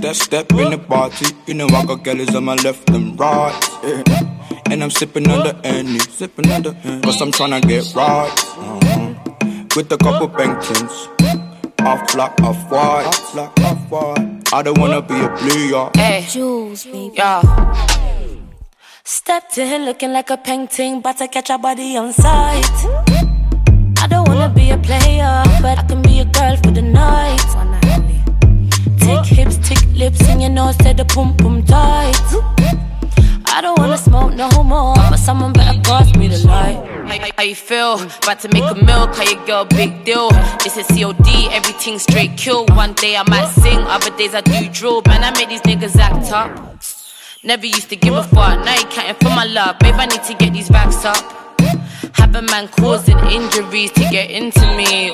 Step in the party, you know I got girls on my left and right, yeah. And I'm sipping on the Henny, cause I'm tryna get right, with a couple Bengtons, off black, off white, I don't wanna be a blue, y'all. Hey, Jules, baby, yeah. Stepped in looking like a painting, but to catch a body on sight. I don't wanna be a player, but I can be a girl for the night. Tick hips, tick lips, and your nose said the pum pum tight. I don't wanna smoke no more, but someone better pass me the light. How you feel? About to make a meal, call your girl big deal. This is COD, everything straight kill. One day I might sing, other days I do drill. Man, I make these niggas act up. Never used to give a fuck, now you counting for my love. Babe, I need to get these racks up. Have a man causing injuries to get into me,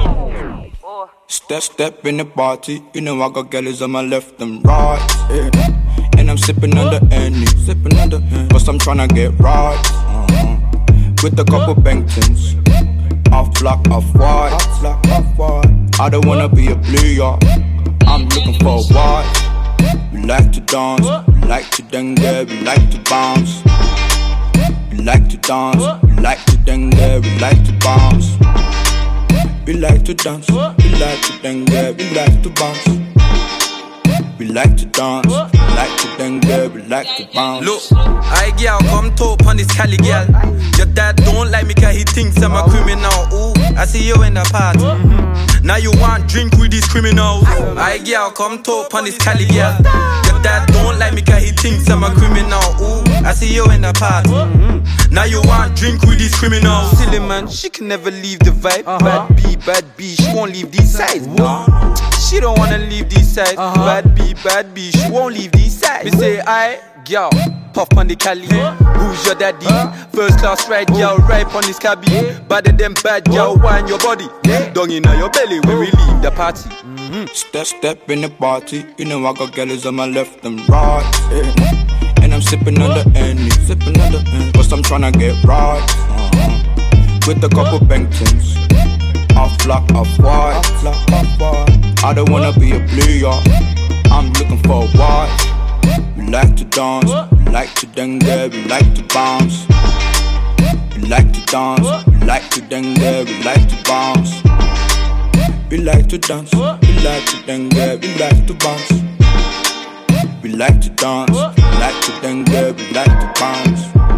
Step in the party, you know I got girls on my left and right, yeah. And I'm sipping on the Henny, cause I'm tryna get right, with a couple Bengtons, off black, off white, I don't wanna be a blue, y'all. I'm looking for a white. We like to dance, we like to dengue, we like to bounce. We like to dance, we like to dengue, we like to bounce. We like to dance, we like to dengue, we like to bounce. We like to dance, we like to dengue, we like to bounce. Look, I girl come talk on this Cali girl. Your dad don't like me cause he thinks I'm a criminal. Ooh, I see you in the party. Now you want drink with these criminals. I girl come talk on this Cali girl. Your dad don't like me cause he thinks I'm a criminal. Ooh, I see you in the party. Now you want drink with these criminals. Silly man, she can never leave the vibe. Bad B, she won't leave these sides. No, she don't wanna leave these sides. Bad B, she won't leave these sides. Me say I, girl, puff on the Cali. Who's your daddy? First class ride, girl, ripe on this cabby. Better than bad, girl, wine your body. Dung in your belly when we leave the party. Step in the party, you know I got girls on my left and right, yeah. And I'm sipping on the Henny, cause I'm tryna get right, with a couple Bengtons, off black, off white, I don't wanna be a blue, y'all. I'm looking for a white. We like to dance, we like to dengue, we like to bounce. We like to dance, we like to dengue, we like to bounce. We like to dance, we like to dengue, we like to bounce. We like to dance, we like to dengue, we like to bounce.